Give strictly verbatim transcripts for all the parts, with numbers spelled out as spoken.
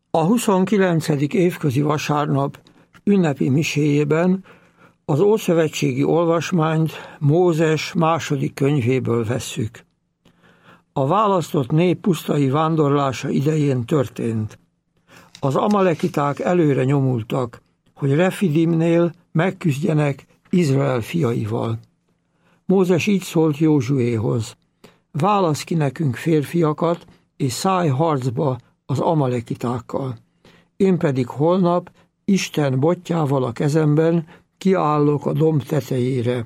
A huszonkilencedik évközi vasárnap ünnepi miséjében az ószövetségi olvasmányt Mózes második könyvéből vesszük. A választott nép pusztai vándorlása idején történt. Az amalekiták előre nyomultak, hogy Refidimnél megküzdjenek Izrael fiaival. Mózes így szólt Józsuéhoz: válasz ki nekünk férfiakat, és szállj harcba az amalekitákkal. Én pedig holnap Isten botjával a kezemben kiállok a domb tetejére.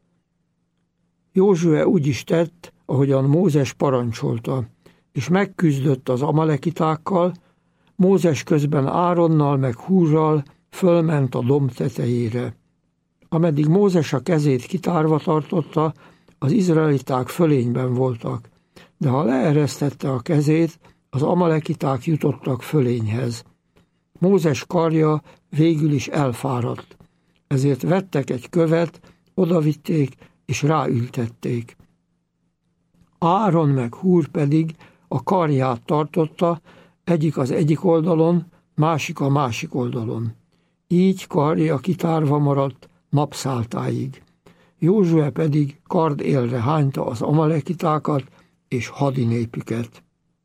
Józsué úgy is tett, ahogyan Mózes parancsolta, és megküzdött az amalekitákkal. Mózes közben Áronnal meg Húrral fölment a domb tetejére. Ameddig Mózes a kezét kitárva tartotta, az izraeliták fölényben voltak, de ha leeresztette a kezét, az amalekiták jutottak fölényhez. Mózes karja végül is elfáradt, ezért vettek egy követ, odavitték és ráültették. Áron meg Húr pedig a karját tartotta, egyik az egyik oldalon, másik a másik oldalon. Így karja kitárva maradt napszáltáig. Józsué pedig kardélre hányta az amalekitákat és hadinépüket.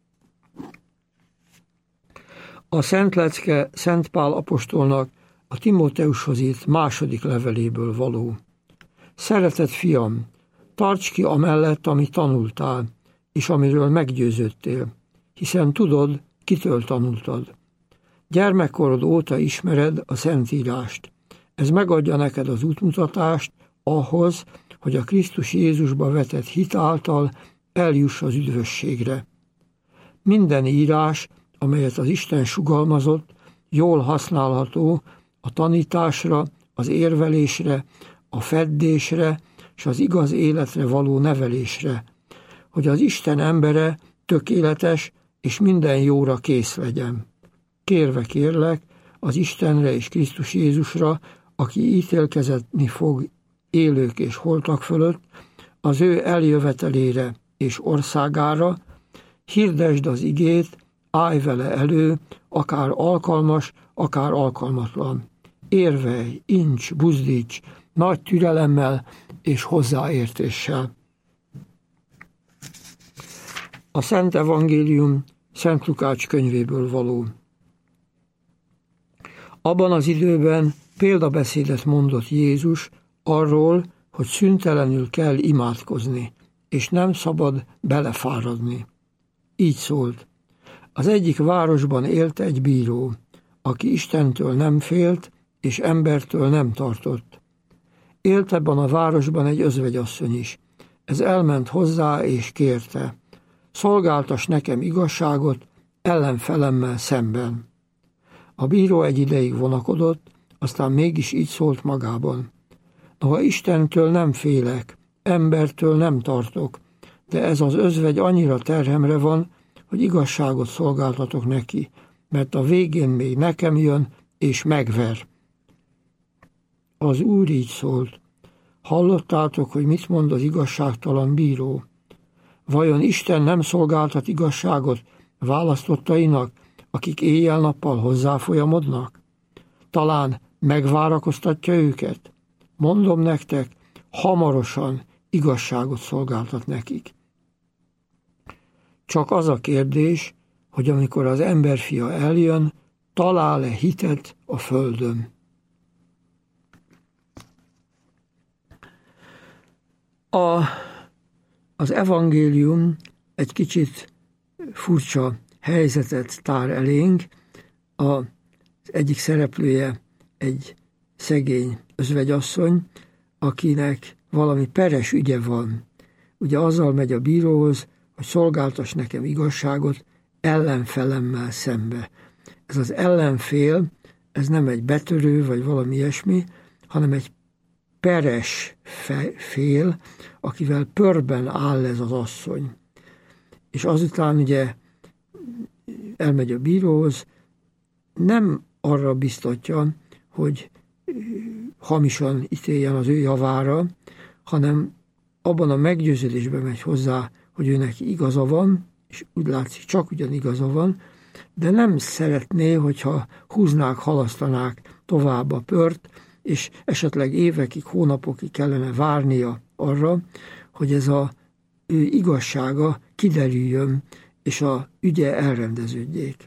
A Szent Lecke Szent Pál apostolnak a Timóteushoz írt második leveléből való. Szeretett fiam, tarts ki amellett, amit tanultál, és amiről meggyőződtél, hiszen tudod, kitől tanultad. Gyermekkorod óta ismered a Szentírást. Ez megadja neked az útmutatást ahhoz, hogy a Krisztus Jézusba vetett hit által eljuss az üdvösségre. Minden írás, amelyet az Isten sugalmazott, jól használható a tanításra, az érvelésre, a feddésre és az igaz életre való nevelésre, hogy az Isten embere tökéletes és minden jóra kész legyen. Kérve kérlek az Istenre és Krisztus Jézusra, aki ítélkezni fog élők és holtak fölött, az ő eljövetelére és országára, hirdesd az igét, állj vele elő, akár alkalmas, akár alkalmatlan. Érvelj, incs, buzdíts, nagy türelemmel és hozzáértéssel. A Szent Evangélium Szent Lukács könyvéből való. Abban az időben példabeszédet mondott Jézus arról, hogy szüntelenül kell imádkozni, és nem szabad belefáradni. Így szólt: az egyik városban élt egy bíró, aki Istentől nem félt, és embertől nem tartott. Élt ebben a városban egy özvegyasszony is. Ez elment hozzá, és kérte: szolgáltass nekem igazságot ellenfelemmel szemben. A bíró egy ideig vonakodott, aztán mégis így szólt magában: noha Istentől nem félek, embertől nem tartok, de ez az özvegy annyira terhemre van, hogy igazságot szolgáltatok neki, mert a végén még nekem jön és megver. Az Úr így szólt: hallottátok, hogy mit mond az igazságtalan bíró? Vajon Isten nem szolgáltat igazságot választottainak, akik éjjel-nappal hozzáfolyamodnak? Talán megvárakoztatja őket? Mondom nektek, hamarosan igazságot szolgáltat nekik. Csak az a kérdés, hogy amikor az emberfia eljön, talál-e hitet a földön. A, az evangélium egy kicsit furcsa helyzetet tár elénk. Az egyik szereplője egy szegény özvegyasszony, akinek valami peres ügye van. Ugye azzal megy a bíróhoz, hogy szolgáltass nekem igazságot ellenfelemmel szembe. Ez az ellenfél, ez nem egy betörő vagy valami ilyesmi, hanem egy peres fél, akivel pörben áll ez az asszony. És azután ugye elmegy a bíróhoz, nem arra biztatja, hogy hamisan ítéljen az ő javára, hanem abban a meggyőződésben megy hozzá, hogy ő neki igaza van, és úgy látszik, csak ugyan igaza van, de nem szeretné, hogyha húznák, halasztanák tovább a pört, és esetleg évekig, hónapokig kellene várnia arra, hogy ez a ő igazsága kiderüljön, és a ügye elrendeződjék.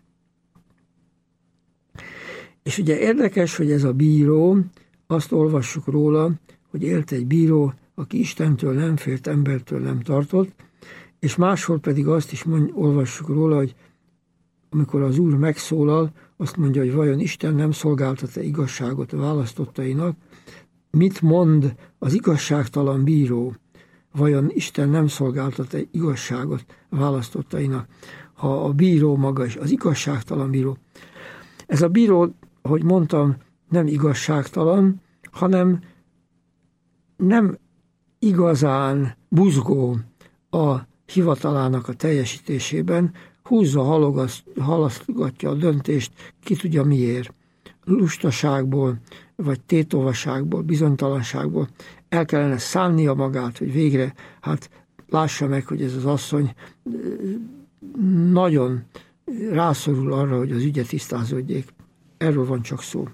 És ugye érdekes, hogy ez a bíró, azt olvassuk róla, hogy élt egy bíró, aki Istentől nem félt, embertől nem tartott, és máshol pedig azt is mond, olvassuk róla, hogy amikor az Úr megszólal, azt mondja, hogy vajon Isten nem szolgáltat-e igazságot a választottainak, mit mond az igazságtalan bíró? Vajon Isten nem szolgáltat-e igazságot a választottainak? Ha a bíró maga is, az igazságtalan bíró. Ez a bíró, ahogy mondtam, nem igazságtalan, hanem nem igazán buzgó a hivatalának a teljesítésében, húzza, halasztgatja a döntést, ki tudja miért. Lustaságból, vagy tétovaságból, bizonytalanságból el kellene szánnia magát, hogy végre, hát lássa meg, hogy ez az asszony nagyon rászorul arra, hogy az ügye tisztázódjék. Erről van csak szó.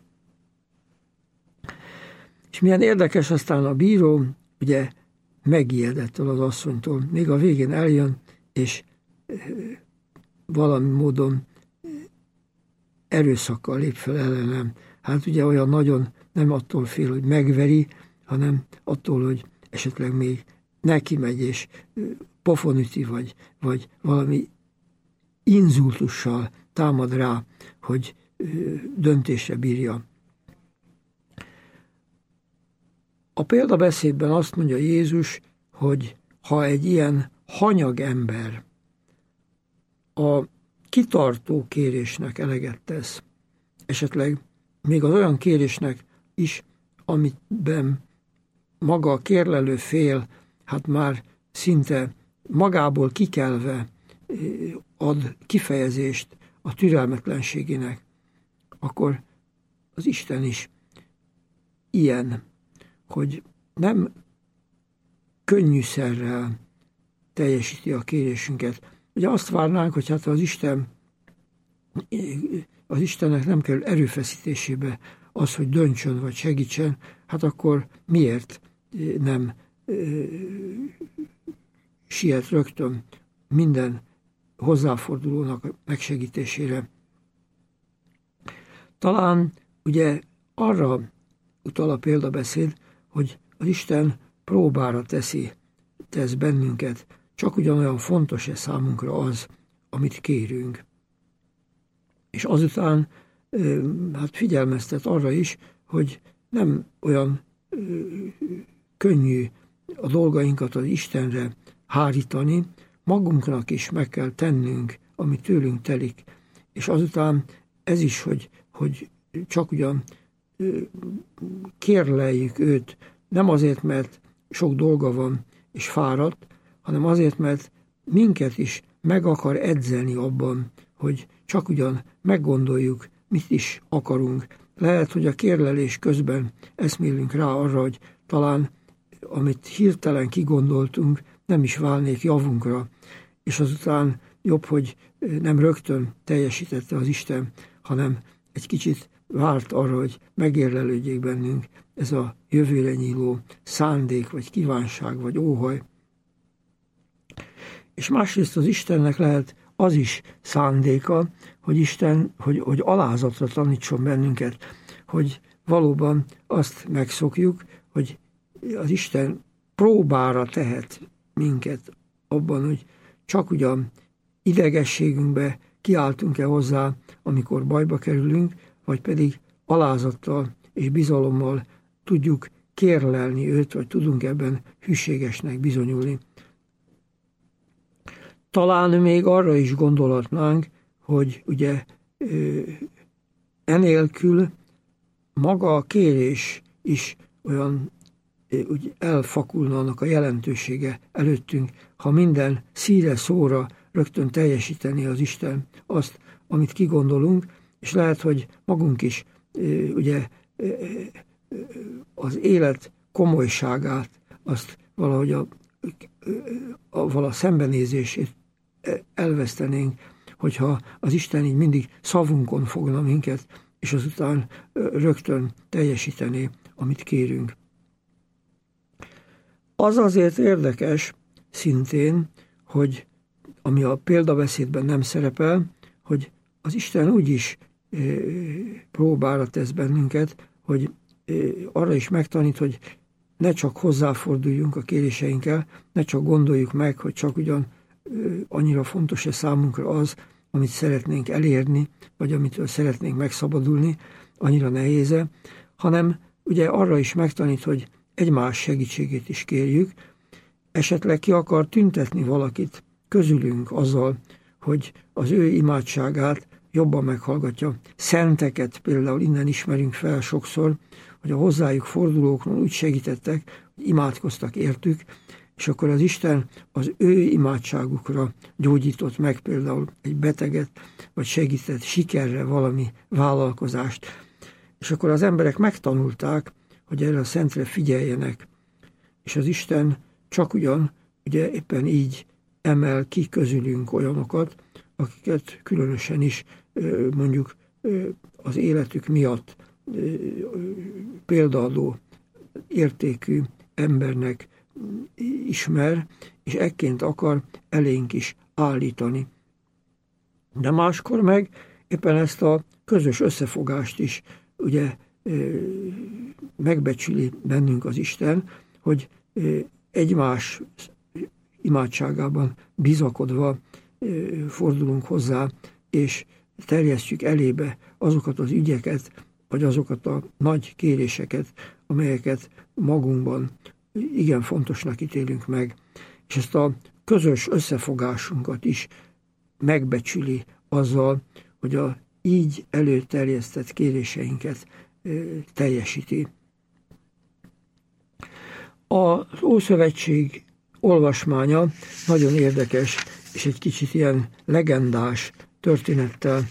És milyen érdekes, aztán a bíró, ugye megijedett az asszonytól, még a végén eljön, és valami módon erőszakkal lép fel ellenem. Hát ugye olyan nagyon nem attól fél, hogy megveri, hanem attól, hogy esetleg még neki megy, és pofonüti, vagy, vagy valami inzultussal támad rá, hogy döntésre bírja. A példabeszédben azt mondja Jézus, hogy ha egy ilyen hanyag ember a kitartó kérésnek eleget tesz, esetleg még az olyan kérésnek is, amiben maga a kérlelő fél, hát már szinte magából kikelve ad kifejezést a türelmetlenségének, akkor az Isten is ilyen, hogy nem könnyűszerrel teljesíti a kérésünket. Ugye azt várnánk, hogy hát az Isten, az Istennek nem kerül erőfeszítésébe az, hogy döntsön vagy segítsen, hát akkor miért nem siet rögtön minden hozzáfordulónak megsegítésére. Talán ugye arra utal a példabeszéd, hogy az Isten próbára teszi, tesz bennünket, csak ugyanolyan fontos-e számunkra az, amit kérünk. És azután hát figyelmeztet arra is, hogy nem olyan könnyű a dolgainkat az Istenre hárítani, magunknak is meg kell tennünk, ami tőlünk telik. És azután ez is, hogy, hogy csak ugyan kérleljük őt, nem azért, mert sok dolga van és fáradt, hanem azért, mert minket is meg akar edzeni abban, hogy csak ugyan meggondoljuk, mit is akarunk. Lehet, hogy a kérlelés közben eszmélünk rá arra, hogy talán amit hirtelen kigondoltunk, nem is válnék javunkra, és azután jobb, hogy nem rögtön teljesítette az Isten, hanem egy kicsit várt arra, hogy megérlelődjék bennünk ez a jövőre nyíló szándék, vagy kívánság, vagy óhaj. És másrészt az Istennek lehet az is szándéka, hogy Isten, hogy, hogy alázatra tanítson bennünket, hogy valóban azt megszokjuk, hogy az Isten próbára tehet minket abban, hogy csak ugyan idegességünkbe kiáltunk-e hozzá, amikor bajba kerülünk, vagy pedig alázattal és bizalommal tudjuk kérlelni őt, vagy tudunk ebben hűségesnek bizonyulni. Talán még arra is gondolhatnánk, hogy ugye enélkül maga a kérés is olyan úgy elfakulna annak a jelentősége előttünk, ha minden szíre szóra rögtön teljesíteni az Isten azt, amit kigondolunk, és lehet, hogy magunk is ugye az élet komolyságát, azt valahogy a, a, a, a szembenézését elvesztenénk, hogyha az Isten így mindig szavunkon fogna minket, és azután rögtön teljesítené, amit kérünk. Az azért érdekes szintén, hogy ami a példabeszédben nem szerepel, hogy az Isten úgy is próbára tesz bennünket, hogy arra is megtanít, hogy ne csak hozzáforduljunk a kéréseinkkel, ne csak gondoljuk meg, hogy csak ugyan annyira fontos-e számunkra az, amit szeretnénk elérni, vagy amitől szeretnénk megszabadulni, annyira nehéz-e, hanem ugye arra is megtanít, hogy egymás segítségét is kérjük, esetleg ki akar tüntetni valakit közülünk azzal, hogy az ő imádságát jobban meghallgatja. Szenteket például innen ismerünk fel sokszor, hogy a hozzájuk fordulókon úgy segítettek, hogy imádkoztak értük, és akkor az Isten az ő imádságukra gyógyított meg például egy beteget, vagy segített sikerre valami vállalkozást. És akkor az emberek megtanulták, hogy erre a szentre figyeljenek. És az Isten csak ugyan, ugye éppen így emel ki közülünk olyanokat, akiket különösen is mondjuk az életük miatt példaadó értékű embernek ismer, és ekként akar elénk is állítani. De máskor meg éppen ezt a közös összefogást is ugye megbecsüli bennünk az Isten, hogy egymás imádságában bizakodva fordulunk hozzá, és terjesztjük elébe azokat az ügyeket, vagy azokat a nagy kéréseket, amelyeket magunkban igen fontosnak ítélünk meg. És ezt a közös összefogásunkat is megbecsüli azzal, hogy a így előterjesztett kéréseinket teljesíti. Az Ószövetség olvasmánya nagyon érdekes, és egy kicsit ilyen legendás történettel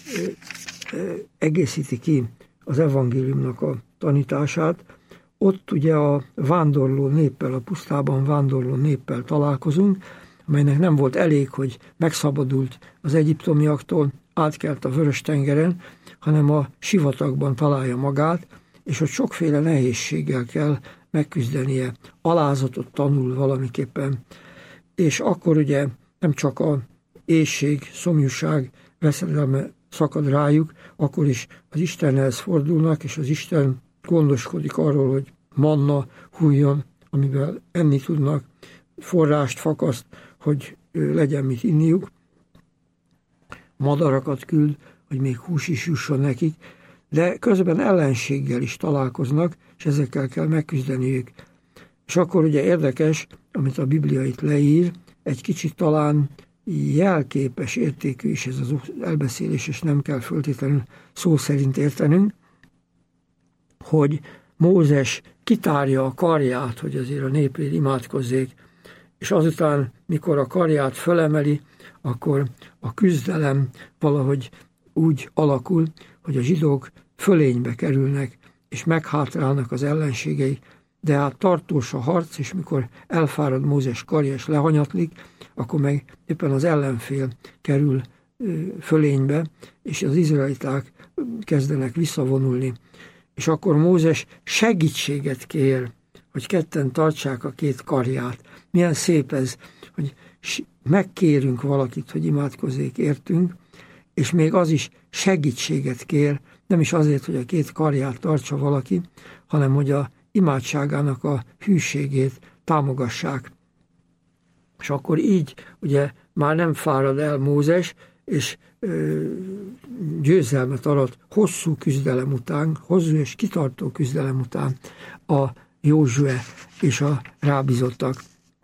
egészíti ki az evangéliumnak a tanítását. Ott ugye a vándorló néppel, a pusztában vándorló néppel találkozunk, amelynek nem volt elég, hogy megszabadult az egyiptomiaktól, átkelt a Vörös-tengeren, hanem a sivatagban találja magát, és ott sokféle nehézséggel kell megküzdenie, alázatot tanul valamiképpen. És akkor ugye nem csak a éhség, szomjúság, veszedelme szakad rájuk, akkor is az Istenhez fordulnak, és az Isten gondoskodik arról, hogy manna hújjon, amivel enni tudnak, forrást, fakaszt, hogy legyen mit inniuk. Madarakat küld, hogy még hús is jusson nekik, de közben ellenséggel is találkoznak, és ezekkel kell megküzdeniük. És akkor ugye érdekes, amit a Biblia itt leír, egy kicsit talán jelképes értékű is ez az elbeszélés, és nem kell föltétlenül szó szerint értenünk, hogy Mózes kitárja a karját, hogy azért a népért imádkozzék, és azután, mikor a karját fölemeli, akkor a küzdelem valahogy úgy alakul, hogy a zsidók fölénybe kerülnek, és meghátrálnak az ellenségei, de hát tartós a harc, és mikor elfárad Mózes karja és lehanyatlik, akkor meg éppen az ellenfél kerül fölénybe, és az izraeliták kezdenek visszavonulni. És akkor Mózes segítséget kér, hogy ketten tartsák a két karját. Milyen szép ez, hogy megkérünk valakit, hogy imádkozzék értünk, és még az is segítséget kér, nem is azért, hogy a két karját tartsa valaki, hanem hogy a imádságának a hűségét támogassák. És akkor így ugye már nem fárad el Mózes, és ö, győzelmet arat hosszú küzdelem után, hosszú és kitartó küzdelem után a Józsué és a rábízottak.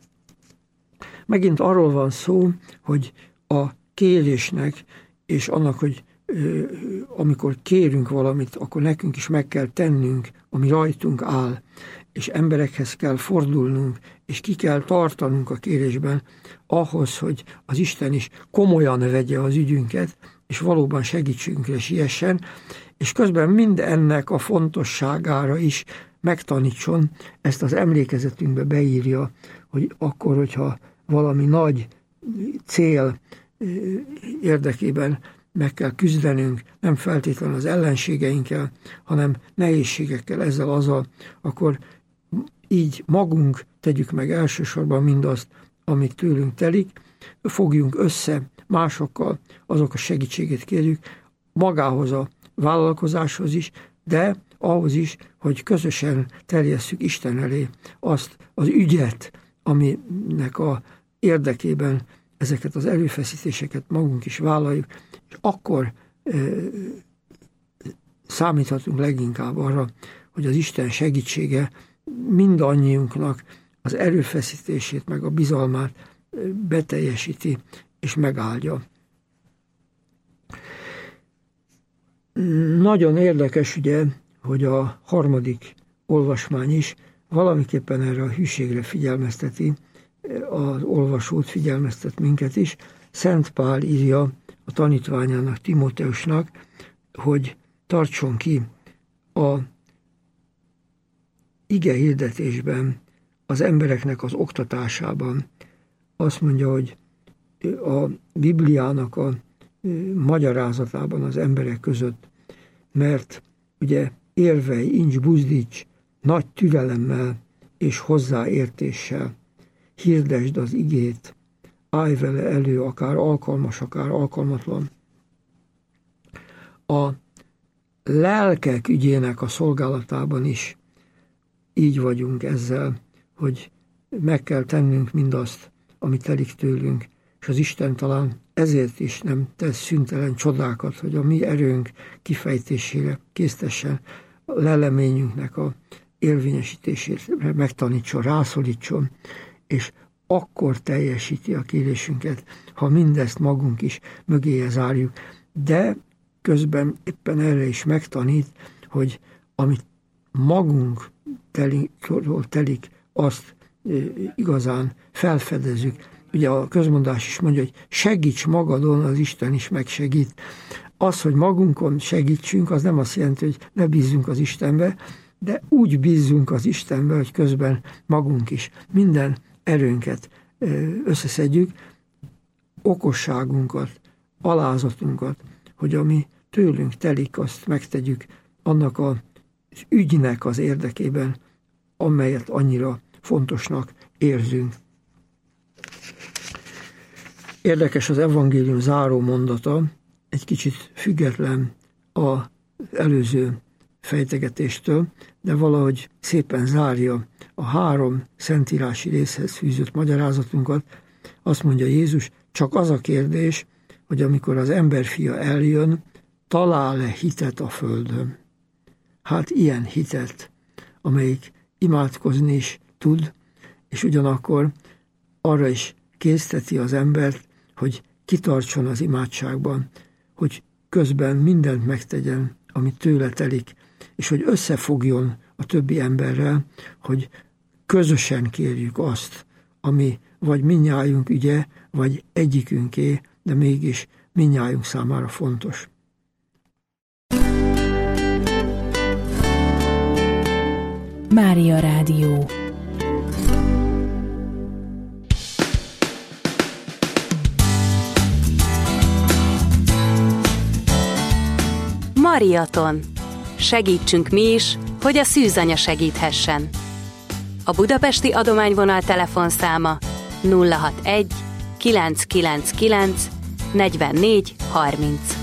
Megint arról van szó, hogy a kérésnek és annak, hogy ö, amikor kérünk valamit, akkor nekünk is meg kell tennünk, ami rajtunk áll, és emberekhez kell fordulnunk, és ki kell tartanunk a kérésben ahhoz, hogy az Isten is komolyan vegye az ügyünket, és valóban segítségünkre siessen, és közben mind ennek a fontosságára is megtanítson, ezt az emlékezetünkbe beírja, hogy akkor, hogyha valami nagy cél érdekében meg kell küzdenünk, nem feltétlenül az ellenségeinkkel, hanem nehézségekkel, ezzel, azzal, akkor így magunk tegyük meg elsősorban mindazt, amit tőlünk telik, fogjunk össze másokkal, azok a segítségét kérjük, magához a vállalkozáshoz is, de ahhoz is, hogy közösen terjesszük Isten elé azt az ügyet, aminek a érdekében ezeket az erőfeszítéseket magunk is vállaljuk, és akkor e, számíthatunk leginkább arra, hogy az Isten segítsége mindannyiunknak az erőfeszítését, meg a bizalmát beteljesíti és megáldja. Nagyon érdekes ugye, hogy a harmadik olvasmány is valamiképpen erre a hűségre figyelmezteti, az olvasót figyelmeztet minket is. Szent Pál írja a tanítványának, Timóteusnak, hogy tartson ki a ige hirdetésben, az embereknek az oktatásában. Azt mondja, hogy a Bibliának a magyarázatában az emberek között, mert ugye érvei, incs, buzdíts, nagy türelemmel és hozzáértéssel, hirdesd az igét, állj vele elő, akár alkalmas, akár alkalmatlan. A lelkek ügyének a szolgálatában is így vagyunk ezzel, hogy meg kell tennünk mindazt, ami telik tőlünk, és az Isten talán ezért is nem tesz szüntelen csodákat, hogy a mi erőnk kifejtésére késztessen, a leleményünknek a érvényesítését megtanítson, rászorítson, és akkor teljesíti a kérésünket, ha mindezt magunk is mögéje zárjuk. De közben éppen erre is megtanít, hogy amit magunk telik, telik azt e, igazán felfedezzük. Ugye a közmondás is mondja, hogy segíts magadon, az Isten is megsegít. Az, hogy magunkon segítsünk, az nem azt jelenti, hogy ne bízzunk az Istenbe, de úgy bízzunk az Istenbe, hogy közben magunk is minden erőnket összeszedjük, okosságunkat, alázatunkat, hogy ami tőlünk telik, azt megtegyük annak az ügynek az érdekében, amelyet annyira fontosnak érzünk. Érdekes az evangélium záró mondata, egy kicsit független az előző fejtegetéstől, de valahogy szépen zárja a három szentírási részhez fűzött magyarázatunkat. Azt mondja Jézus, csak az a kérdés, hogy amikor az emberfia eljön, talál-e hitet a földön. Hát ilyen hitet, amelyik imádkozni is tud, és ugyanakkor arra is készteti az embert, hogy kitartson az imádságban, hogy közben mindent megtegyen, amit tőle telik, és hogy összefogjon a többi emberrel, hogy közösen kérjük azt, ami vagy mindnyájunk ügye, vagy egyikünké, de mégis mindnyájunk számára fontos. Mária Rádió. Mariaton. Segítsünk mi is, hogy a szűzanya segíthessen. A Budapesti Adományvonal telefonszáma nulla hatvanegy kilencszázkilencvenkilenc negyvennégy harminc.